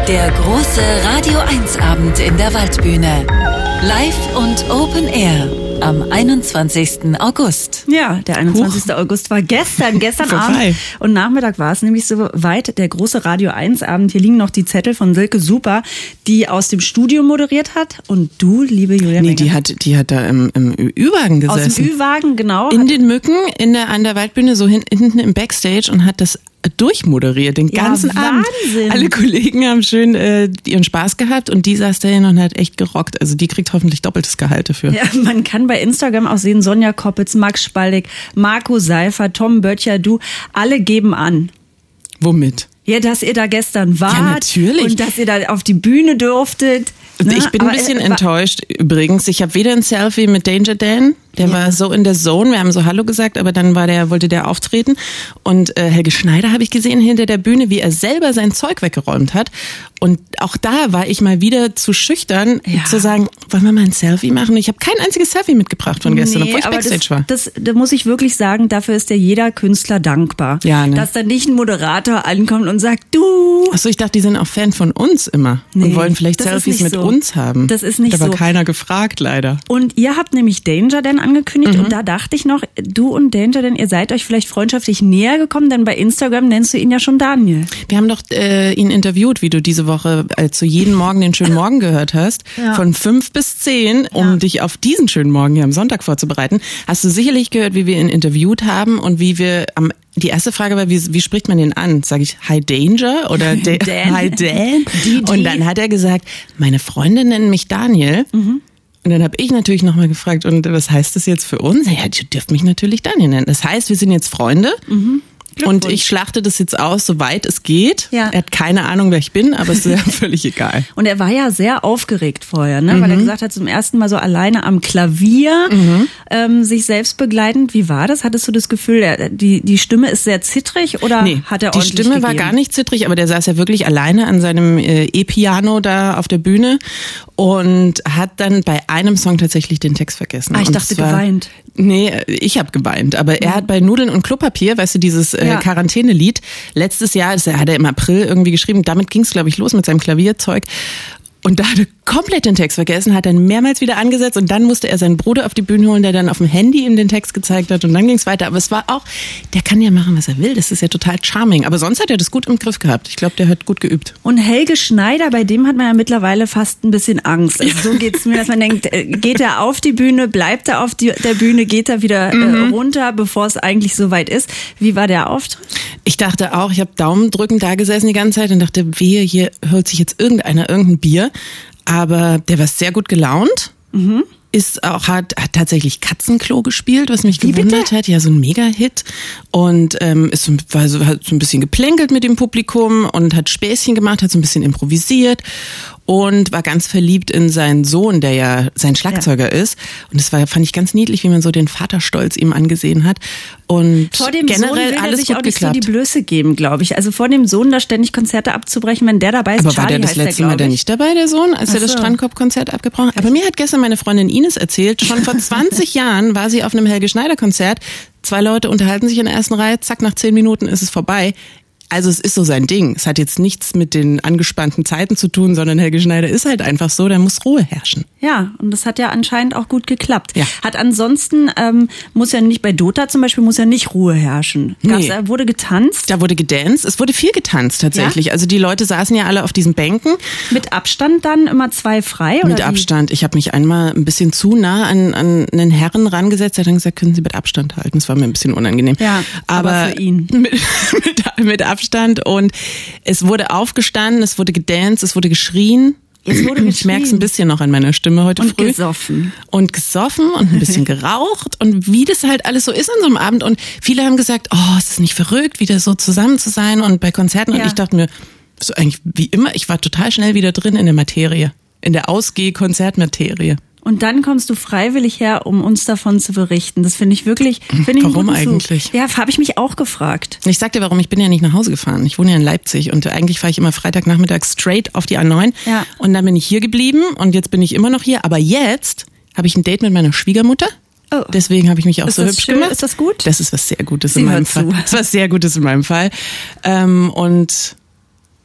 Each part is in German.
Der große Radio 1 Abend in der Waldbühne. Live und Open Air am 21. August. Ja, der 21. August war gestern Abend. Und Nachmittag war es nämlich soweit, der große Radio 1 Abend. Hier liegen noch die Zettel von Silke Super, die aus dem Studio moderiert hat. Und du, liebe Julia Menger. Die hat da im Ü-Wagen gesessen. Aus dem Ü-Wagen, genau. In den Mücken an der Waldbühne, so hinten im Backstage und hat das durchmoderiert, den ganzen Abend. Alle Kollegen haben schön ihren Spaß gehabt und die saß dahin und hat echt gerockt. Also die kriegt hoffentlich doppeltes Gehalt dafür. Ja, man kann bei Instagram auch sehen, Sonja Koppitz, Max Spaldig, Marco Seifer, Tom Böttcher, du, alle geben an. Womit? Ja, dass ihr da gestern wart. Ja, natürlich. Und dass ihr da auf die Bühne durftet. Ich bin ein bisschen enttäuscht übrigens. Ich habe weder ein Selfie mit Danger Dan, der war so in der Zone, wir haben so Hallo gesagt, aber dann wollte der auftreten. Und Helge Schneider habe ich gesehen hinter der Bühne, wie er selber sein Zeug weggeräumt hat. Und auch da war ich mal wieder zu schüchtern, zu sagen, wollen wir mal ein Selfie machen? Ich habe kein einziges Selfie mitgebracht von gestern, obwohl ich Backstage war. Da muss ich wirklich sagen, dafür ist ja jeder Künstler dankbar. Ja, ne? Dass da nicht ein Moderator ankommt und sagt, du. Achso, ich dachte, die sind auch Fan von uns immer und wollen vielleicht Selfies mit uns haben. Das ist nicht so. Da war keiner gefragt, leider. Und ihr habt nämlich Danger Dan angekündigt und da dachte ich noch, du und Danger Dan, ihr seid euch vielleicht freundschaftlich näher gekommen, denn bei Instagram nennst du ihn ja schon Daniel. Wir haben doch ihn interviewt, wie du diese Woche zu jeden Morgen den schönen Morgen gehört hast, von 5 bis 10, um dich auf diesen schönen Morgen hier am Sonntag vorzubereiten. Hast du sicherlich gehört, wie wir ihn interviewt haben und wie wir die erste Frage war, wie spricht man den an? Sage ich Hi Danger oder Hi Dan? Und dann hat er gesagt, meine Freunde nennen mich Daniel. Und dann habe ich natürlich nochmal gefragt, und was heißt das jetzt für uns? Ja, ihr dürft mich natürlich Daniel nennen. Das heißt, wir sind jetzt Freunde. Und ich schlachte das jetzt aus, soweit es geht. Ja. Er hat keine Ahnung, wer ich bin, aber es ist ja völlig egal. Und er war ja sehr aufgeregt vorher, ne? Weil er gesagt hat, zum ersten Mal so alleine am Klavier, sich selbst begleitend. Wie war das? Hattest du das Gefühl, die Stimme ist sehr zittrig oder hat er ordentlich Die Stimme war gar nicht zittrig, aber der saß ja wirklich alleine an seinem E-Piano da auf der Bühne und hat dann bei einem Song tatsächlich den Text vergessen. Ich dachte, geweint. Nee, ich habe geweint, aber er hat bei Nudeln und Klopapier, weißt du, dieses Quarantänelied, letztes Jahr, das hat er im April irgendwie geschrieben, damit ging es, glaube ich, los mit seinem Klavierzeug. Und da hat er komplett den Text vergessen, hat dann mehrmals wieder angesetzt und dann musste er seinen Bruder auf die Bühne holen, der dann auf dem Handy ihm den Text gezeigt hat und dann ging es weiter. Aber es war auch, der kann ja machen, was er will, das ist ja total charming. Aber sonst hat er das gut im Griff gehabt. Ich glaube, der hat gut geübt. Und Helge Schneider, bei dem hat man ja mittlerweile fast ein bisschen Angst. Also so geht's mir, dass man denkt, geht er auf die Bühne, bleibt er auf der Bühne, geht er wieder runter, bevor es eigentlich soweit ist. Wie war der Auftritt? Ich dachte auch, ich habe Daumendrücken da gesessen die ganze Zeit und dachte, wehe, hier holt sich jetzt irgendein Bier. Aber der war sehr gut gelaunt. Hat tatsächlich Katzenklo gespielt, was mich gewundert hat. Ja, so ein Mega-Hit. Und hat so ein bisschen geplänkelt mit dem Publikum und hat Späßchen gemacht, hat so ein bisschen improvisiert und war ganz verliebt in seinen Sohn, der ja sein Schlagzeuger ist. Und das fand ich ganz niedlich, wie man so den Vaterstolz ihm angesehen hat. Und vor dem generell Sohn will alles sich gut auch nicht geklappt. so die Blöße geben, glaube ich. Also vor dem Sohn da ständig Konzerte abzubrechen, wenn der dabei ist. Aber Charlie war der das letzte Mal der nicht dabei, der Sohn, als er das Strandkorb-Konzert abgebrochen hat? Aber mir hat gestern meine Freundin Ines erzählt, schon vor 20 Jahren war sie auf einem Helge Schneider-Konzert. 2 Leute unterhalten sich in der ersten Reihe, zack, nach 10 Minuten ist es vorbei. Also es ist so sein Ding. Es hat jetzt nichts mit den angespannten Zeiten zu tun, sondern Helge Schneider ist halt einfach so, da muss Ruhe herrschen. Ja, und das hat ja anscheinend auch gut geklappt. Ja. Hat ansonsten, muss ja nicht, bei Dota zum Beispiel, muss ja nicht Ruhe herrschen. Wurde getanzt? Da wurde gedanced. Es wurde viel getanzt tatsächlich. Ja? Also die Leute saßen ja alle auf diesen Bänken. Mit Abstand dann immer 2 frei? Oder mit Abstand. Ich habe mich einmal ein bisschen zu nah an einen Herren rangesetzt. Er hat dann gesagt, können Sie mit Abstand halten. Das war mir ein bisschen unangenehm. Ja, aber für ihn. Mit Abstand. Und es wurde aufgestanden, es wurde gedanced, es wurde geschrien. Ich merke es ein bisschen noch an meiner Stimme heute früh. Und gesoffen und ein bisschen geraucht und wie das halt alles so ist an so einem Abend. Und viele haben gesagt, oh, ist es nicht verrückt, wieder so zusammen zu sein und bei Konzerten. Und ich dachte mir, so eigentlich wie immer, ich war total schnell wieder drin in der Materie, in der Ausgeh-Konzertmaterie. Und dann kommst du freiwillig her, um uns davon zu berichten. Das finde ich wirklich. Warum eigentlich? Ja, habe ich mich auch gefragt. Ich sag dir, warum. Ich bin ja nicht nach Hause gefahren. Ich wohne ja in Leipzig und eigentlich fahre ich immer Freitagnachmittag straight auf die A9. Ja. Und dann bin ich hier geblieben und jetzt bin ich immer noch hier. Aber jetzt habe ich ein Date mit meiner Schwiegermutter. Oh. Deswegen habe ich mich auch so hübsch gemacht. Ist das gut? Das ist was sehr Gutes in meinem Fall. Das ist was sehr Gutes in meinem Fall. Und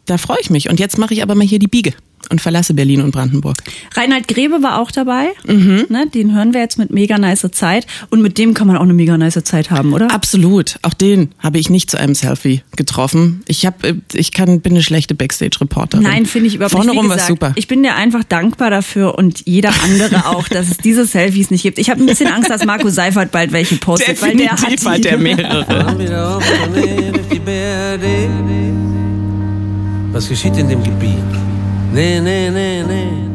da freue ich mich. Und jetzt mache ich aber mal hier die Biege und verlasse Berlin und Brandenburg. Reinhard Grebe war auch dabei. Ne, den hören wir jetzt mit mega nice Zeit. Und mit dem kann man auch eine mega nice Zeit haben, oder? Absolut. Auch den habe ich nicht zu einem Selfie getroffen. Bin eine schlechte Backstage-Reporterin. Nein, finde ich überhaupt nicht. Vorne rum war super. Ich bin dir einfach dankbar dafür und jeder andere auch, dass es diese Selfies nicht gibt. Ich habe ein bisschen Angst, dass Marco Seifert bald welche postet, weil der hat der mehrere. Was geschieht in dem Gebiet? Nee.